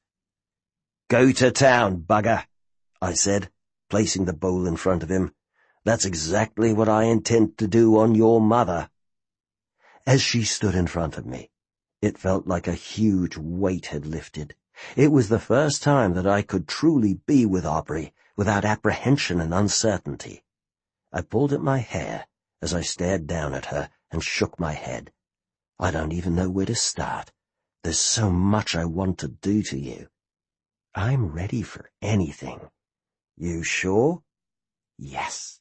"Go to town, bugger," I said, placing the bowl in front of him. "That's exactly what I intend to do on your mother." As she stood in front of me, it felt like a huge weight had lifted. It was the first time that I could truly be with Aubrey without apprehension and uncertainty. I pulled at my hair as I stared down at her and shook my head. I don't even know where to start. There's so much I want to do to you. I'm ready for anything. You sure? Yes.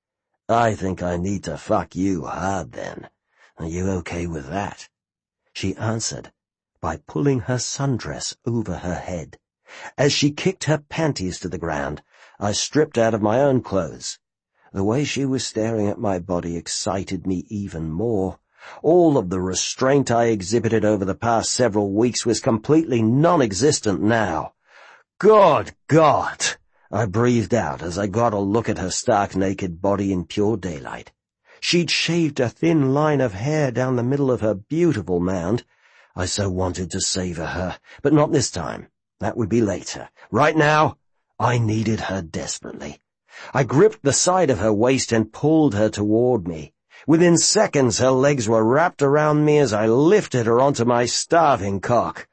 I think I need to fuck you hard then. Are you okay with that? She answered by pulling her sundress over her head. As she kicked her panties to the ground, I stripped out of my own clothes. The way she was staring at my body excited me even more. All of the restraint I exhibited over the past several weeks was completely non-existent now. "God, God!" I breathed out as I got a look at her stark naked body in pure daylight. She'd shaved a thin line of hair down the middle of her beautiful mound. I so wanted to savor her, but not this time. That would be later. Right now, I needed her desperately. I gripped the side of her waist and pulled her toward me. Within seconds, her legs were wrapped around me as I lifted her onto my starving cock.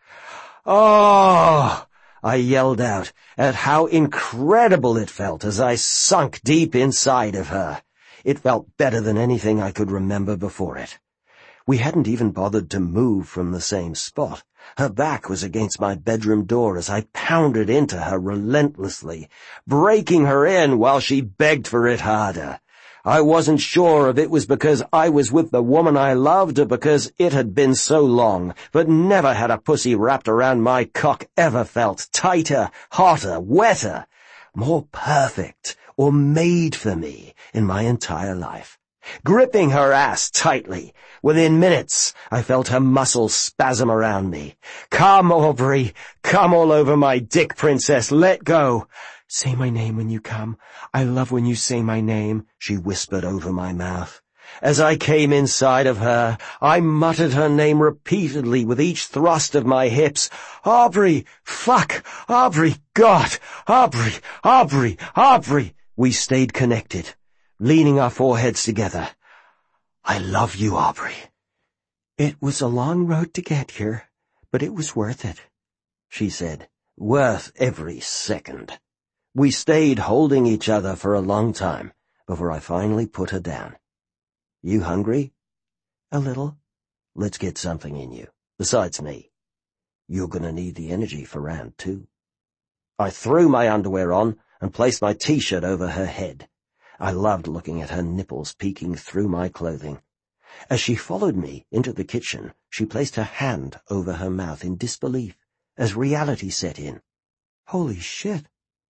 "Oh!" I yelled out at how incredible it felt as I sunk deep inside of her. It felt better than anything I could remember before it. We hadn't even bothered to move from the same spot. Her back was against my bedroom door as I pounded into her relentlessly, breaking her in while she begged for it harder. I wasn't sure if it was because I was with the woman I loved or because it had been so long, but never had a pussy wrapped around my cock ever felt tighter, hotter, wetter, more perfect or made for me in my entire life. Gripping her ass tightly, within minutes I felt her muscles spasm around me. "Come, Aubrey, come all over my dick, princess, let go." "Say my name when you come. I love when you say my name," she whispered over my mouth. As I came inside of her, I muttered her name repeatedly with each thrust of my hips. "Aubrey! Fuck! Aubrey! God! Aubrey! Aubrey! Aubrey!" We stayed connected, leaning our foreheads together. "I love you, Aubrey." "It was a long road to get here, but it was worth it," she said. "Worth every second." We stayed holding each other for a long time before I finally put her down. "You hungry?" "A little." "Let's get something in you, besides me. You're gonna need the energy for round two." I threw my underwear on and placed my t-shirt over her head. I loved looking at her nipples peeking through my clothing. As she followed me into the kitchen, she placed her hand over her mouth in disbelief as reality set in. "Holy shit.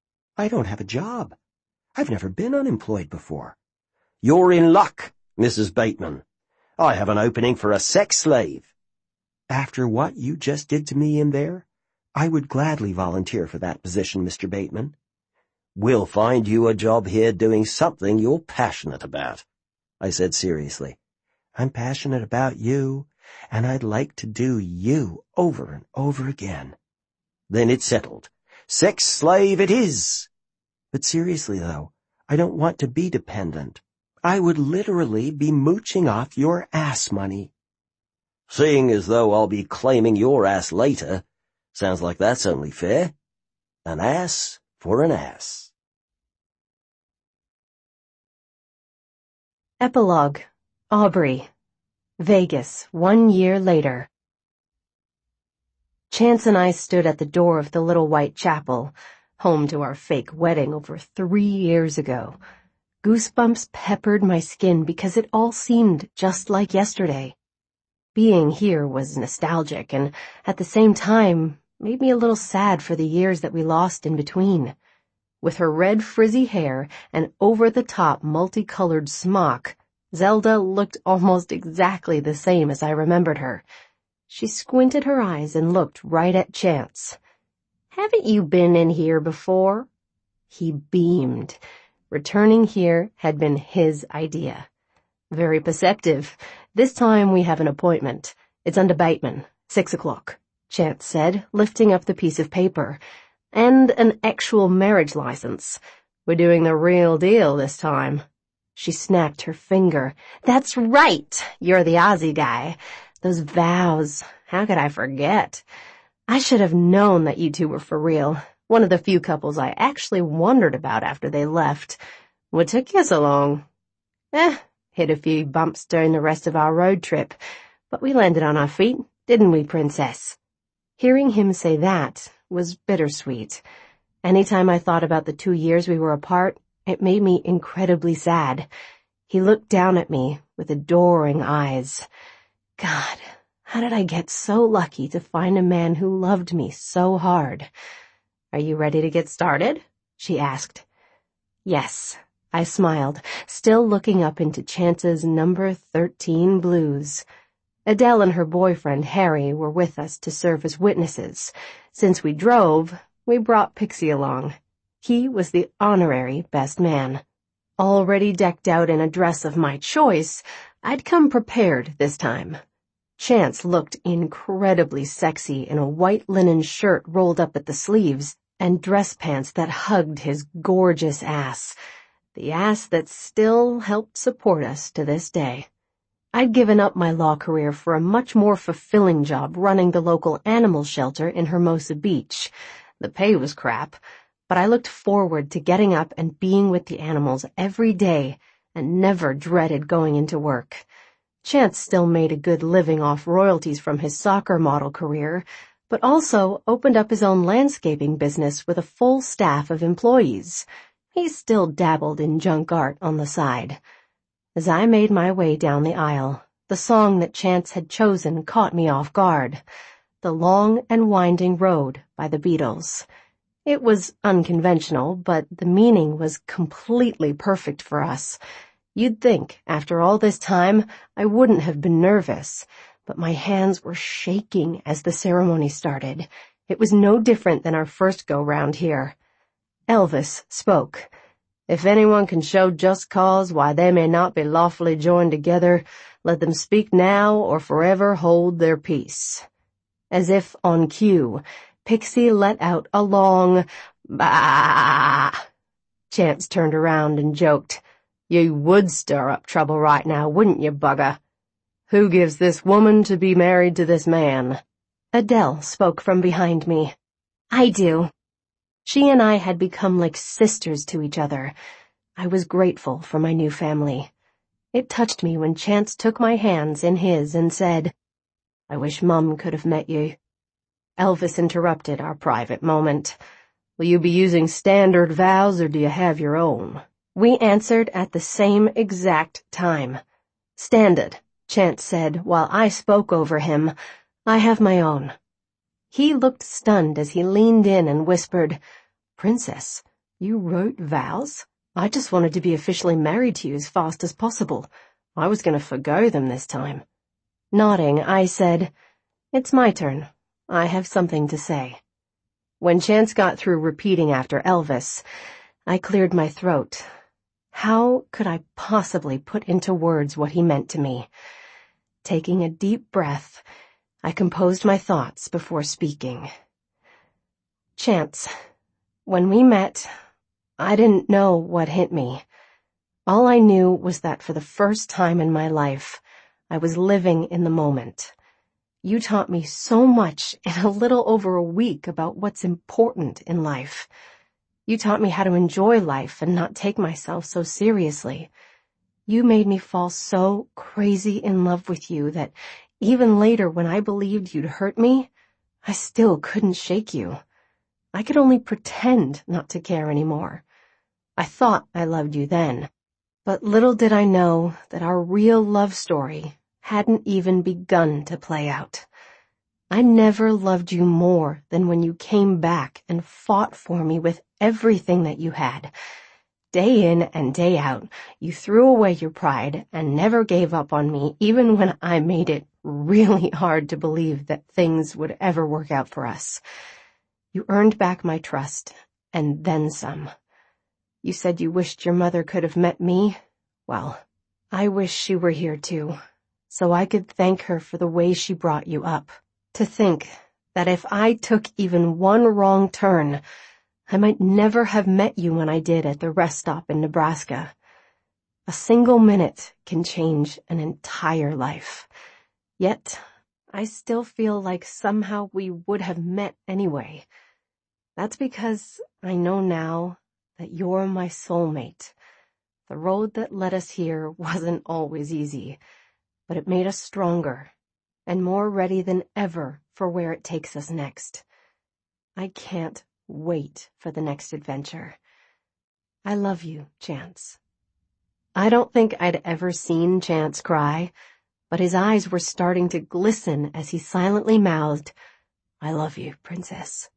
I don't have a job. I've never been unemployed before." "You're in luck, Missus Bateman. I have an opening for a sex slave." "After what you just did to me in there, I would gladly volunteer for that position, Mister Bateman." "We'll find you a job here doing something you're passionate about," I said seriously. "I'm passionate about you, and I'd like to do you over and over again." "Then it's settled. Sex slave it is." "But seriously, though, I don't want to be dependent. I would literally be mooching off your ass money." "Seeing as though I'll be claiming your ass later, sounds like that's only fair. An ass for an ass." Epilogue. Aubrey. Vegas, one year later. Chance and I stood at the door of the little white chapel, home to our fake wedding over three years ago. Goosebumps peppered my skin because it all seemed just like yesterday. Being here was nostalgic and, at the same time, made me a little sad for the years that we lost in between. With her red frizzy hair and over-the-top multicolored smock, Zelda looked almost exactly the same as I remembered her. She squinted her eyes and looked right at Chance. "Haven't you been in here before?" He beamed. Returning here had been his idea. "Very perceptive. This time we have an appointment. It's under Bateman, six o'clock, Chance said, lifting up the piece of paper. "And an actual marriage license. We're doing the real deal this time." She snapped her finger. "That's right! You're the Aussie guy. Those vows. How could I forget? I should have known that you two were for real. One of the few couples I actually wondered about after they left. What took you so long?" Eh, hit a few bumps during the rest of our road trip, but we landed on our feet, didn't we, princess?" Hearing him say that was bittersweet. Anytime I thought about the two years we were apart, it made me incredibly sad. He looked down at me with adoring eyes. God, how did I get so lucky to find a man who loved me so hard? "Are you ready to get started?" she asked. "Yes," I smiled, still looking up into Chance's number thirteen blues. Adele and her boyfriend, Harry, were with us to serve as witnesses. Since we drove, we brought Pixie along. He was the honorary best man. Already decked out in a dress of my choice, I'd come prepared this time. Chance looked incredibly sexy in a white linen shirt rolled up at the sleeves and dress pants that hugged his gorgeous ass. The ass that still helped support us to this day. I'd given up my law career for a much more fulfilling job running the local animal shelter in Hermosa Beach. The pay was crap, but I looked forward to getting up and being with the animals every day and never dreaded going into work. Chance still made a good living off royalties from his soccer model career, but also opened up his own landscaping business with a full staff of employees. He still dabbled in junk art on the side. As I made my way down the aisle, the song that Chance had chosen caught me off guard. The Long and Winding Road by the Beatles. It was unconventional, but the meaning was completely perfect for us. You'd think, after all this time, I wouldn't have been nervous, but my hands were shaking as the ceremony started. It was no different than our first go-round here. Elvis spoke. If anyone can show just cause why they may not be lawfully joined together, let them speak now or forever hold their peace. As if on cue, Pixie let out a long bah. Chance turned around and joked, "You would stir up trouble right now, wouldn't you, bugger? Who gives this woman to be married to this man?" Adele spoke from behind me. "I do." She and I had become like sisters to each other. I was grateful for my new family. It touched me when Chance took my hands in his and said, "I wish Mum could have met you." Elvis interrupted our private moment. "Will you be using standard vows or do you have your own?" We answered at the same exact time. "Standard," Chance said while I spoke over him. "I have my own." He looked stunned as he leaned in and whispered, "Princess, you wrote vows? I just wanted to be officially married to you as fast as possible. I was going to forgo them this time." Nodding, I said, "It's my turn. I have something to say." When Chance got through repeating after Elvis, I cleared my throat. How could I possibly put into words what he meant to me? Taking a deep breath, I composed my thoughts before speaking. "Chance, when we met, I didn't know what hit me. All I knew was that for the first time in my life, I was living in the moment. You taught me so much in a little over a week about what's important in life. You taught me how to enjoy life and not take myself so seriously. You made me fall so crazy in love with you that even later when I believed you'd hurt me, I still couldn't shake you. I could only pretend not to care anymore. I thought I loved you then, but little did I know that our real love story hadn't even begun to play out. I never loved you more than when you came back and fought for me with everything that you had. Day in and day out, you threw away your pride and never gave up on me even when I made it really hard to believe that things would ever work out for us. You earned back my trust, and then some. You said you wished your mother could have met me. Well, I wish she were here too, so I could thank her for the way she brought you up. To think that if I took even one wrong turn, I might never have met you when I did at the rest stop in Nebraska. A single minute can change an entire life. Yet, I still feel like somehow we would have met anyway. That's because I know now that you're my soulmate. The road that led us here wasn't always easy, but it made us stronger and more ready than ever for where it takes us next. I can't wait for the next adventure. I love you, Chance." I don't think I'd ever seen Chance cry, but his eyes were starting to glisten as he silently mouthed, "I love you, Princess."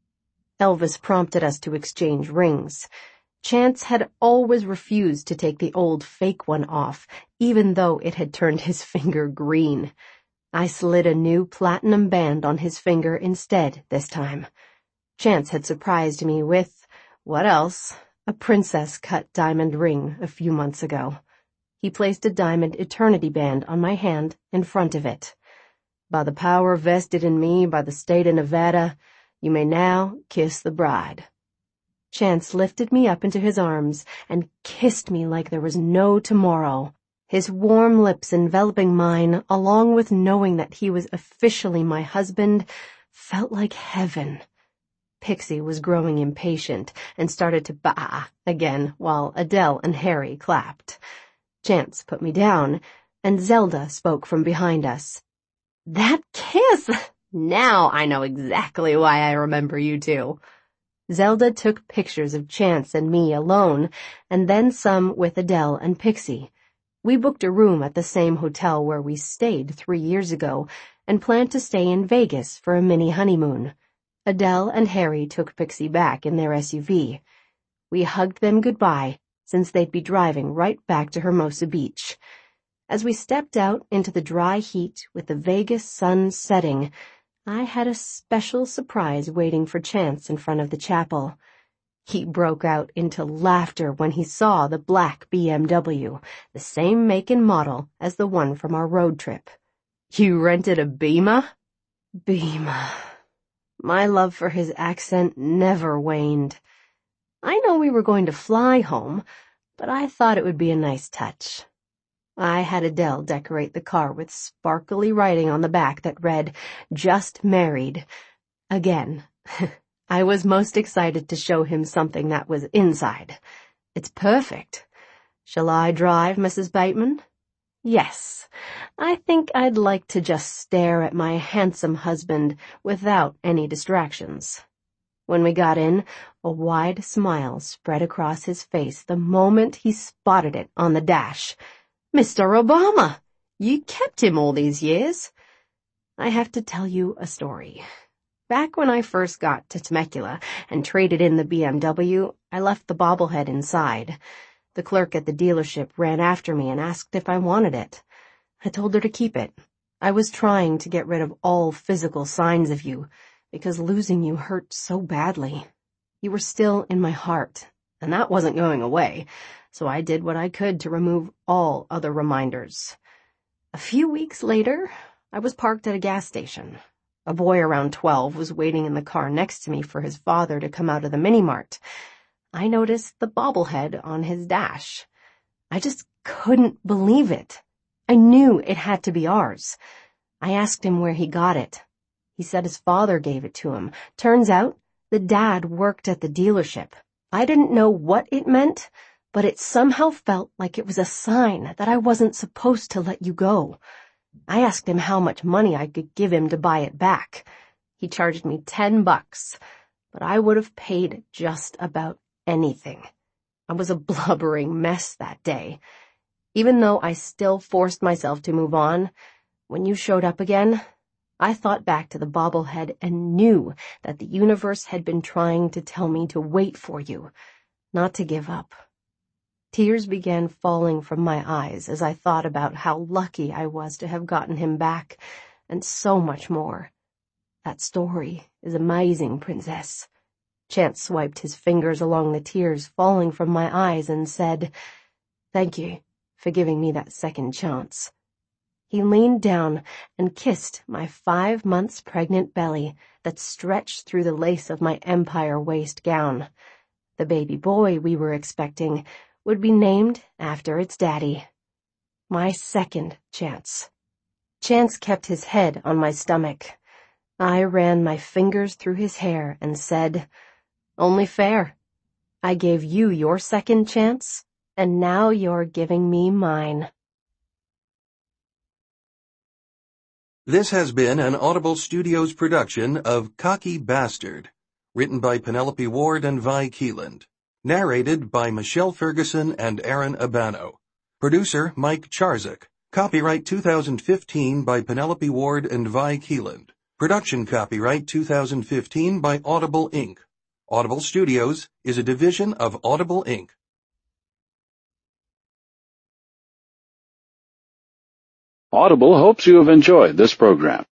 Elvis prompted us to exchange rings. Chance had always refused to take the old fake one off, even though it had turned his finger green. I slid a new platinum band on his finger instead this time. Chance had surprised me with, what else, a princess-cut diamond ring a few months ago. He placed a diamond eternity band on my hand in front of it. "By the power vested in me by the state of Nevada, you may now kiss the bride." Chance lifted me up into his arms and kissed me like there was no tomorrow, his warm lips enveloping mine, along with knowing that he was officially my husband, felt like heaven. Pixie was growing impatient and started to bah again while Adele and Harry clapped. Chance put me down, and Zelda spoke from behind us. "That kiss! Now I know exactly why I remember you two." Zelda took pictures of Chance and me alone, and then some with Adele and Pixie. We booked a room at the same hotel where we stayed three years ago and planned to stay in Vegas for a mini honeymoon. Adele and Harry took Pixie back in their S U V. We hugged them goodbye, since they'd be driving right back to Hermosa Beach. As we stepped out into the dry heat with the Vegas sun setting, I had a special surprise waiting for Chance in front of the chapel. He broke out into laughter when he saw the black B M W, the same make and model as the one from our road trip. "You rented a Beamer?" Beamer. My love for his accent never waned. I know we were going to fly home, but I thought it would be a nice touch. I had Adele decorate the car with sparkly writing on the back that read, "Just Married." Again, I was most excited to show him something that was inside. It's perfect. Shall I drive, Missus Bateman? Yes, I think I'd like to just stare at my handsome husband without any distractions. When we got in, a wide smile spread across his face the moment he spotted it on the dash. "Mister Obama, you kept him all these years." I have to tell you a story. Back when I first got to Temecula and traded in the B M W, I left the bobblehead inside. The clerk at the dealership ran after me and asked if I wanted it. I told her to keep it. I was trying to get rid of all physical signs of you, because losing you hurt so badly. You were still in my heart, and that wasn't going away, so I did what I could to remove all other reminders. A few weeks later, I was parked at a gas station. A boy around twelve was waiting in the car next to me for his father to come out of the mini-mart. I noticed the bobblehead on his dash. I just couldn't believe it. I knew it had to be ours. I asked him where he got it. He said his father gave it to him. Turns out, the dad worked at the dealership. I didn't know what it meant, but it somehow felt like it was a sign that I wasn't supposed to let you go. I asked him how much money I could give him to buy it back. He charged me ten bucks, but I would have paid just about anything. I was a blubbering mess that day. Even though I still forced myself to move on, when you showed up again, I thought back to the bobblehead and knew that the universe had been trying to tell me to wait for you, not to give up. Tears began falling from my eyes as I thought about how lucky I was to have gotten him back, and so much more. That story is amazing, Princess. Chance swiped his fingers along the tears falling from my eyes and said, "Thank you for giving me that second chance." He leaned down and kissed my five months pregnant belly that stretched through the lace of my Empire waist gown. The baby boy we were expecting would be named after its daddy. My second chance. Chance kept his head on my stomach. I ran my fingers through his hair and said, "Only fair. I gave you your second chance, and now you're giving me mine." This has been an Audible Studios production of Cocky Bastard, written by Penelope Ward and Vi Keeland, narrated by Michelle Ferguson and Aaron Abano, producer Mike Charzak, copyright two thousand fifteen by Penelope Ward and Vi Keeland, production copyright two thousand fifteen by Audible Incorporated. Audible Studios is a division of Audible Incorporated. Audible hopes you have enjoyed this program.